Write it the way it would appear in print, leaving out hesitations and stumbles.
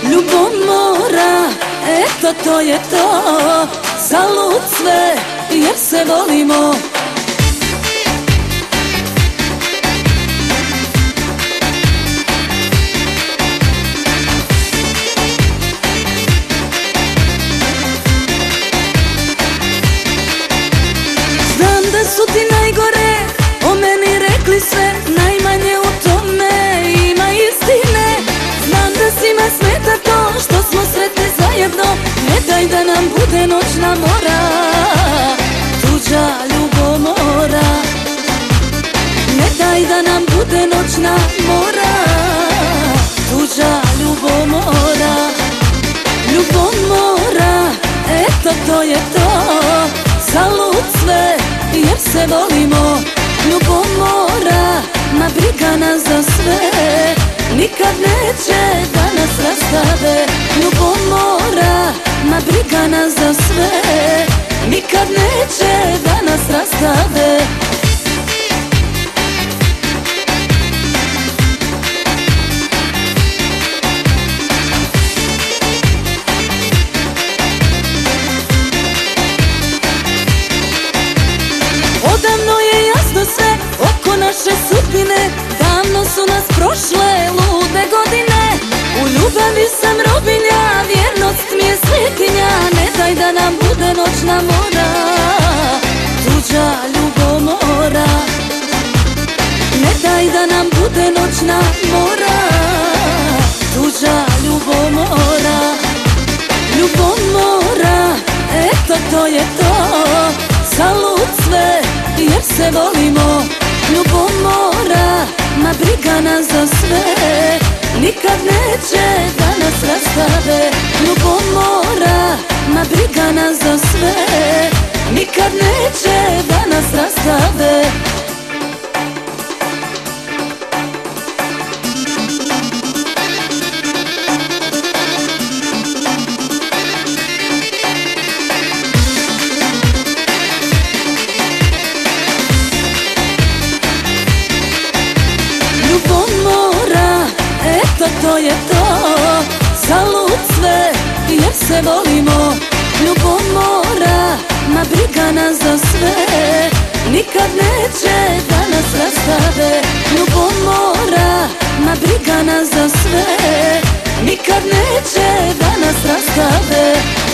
Ljubomora, eto to je to, zalud sve jer se volimo. Znam da su ti najgore o meni rekli sve, najmanje u tome ima istine. Znam da svima smeta to što smo sretni zajedno, ne daj da nam bude noćna mora, tuđa ljubomora. Ne daj da nam bude noćna mora, tuđa ljubomora. Ljubomora, eto to je to, zalud sve jer se volimo. Ljubomora, ma briga nas za sve, nikad neće da nas rastave. Ljubomora, ma briga nas za sve, nikad neće da nas rastave. Odavno je jasno sve oko naše sudbine, davno su nas prošle lude godine. U ljubavi sam robinja, vjernost mi je svetinja, ne daj da nam bude noćna mora, tuđa ljubomora. Ne daj da nam bude noćna mora, tuđa ljubomora. Ljubomora, eto to je to, zalud sve jer se volimo. Ljubomora, ma briga nas za sve, nikad neće da nas rastave. Ljubomora, ma briga nas za sve, nikad neće da nas rastave. Ljubomora, eto to je to, zalud sve jer se volimo. Ljubomora, ma briga nas za sve, nikad neće da nas rastave. Ljubomora, ma briga nas za sve, nikad neće da nas rastave.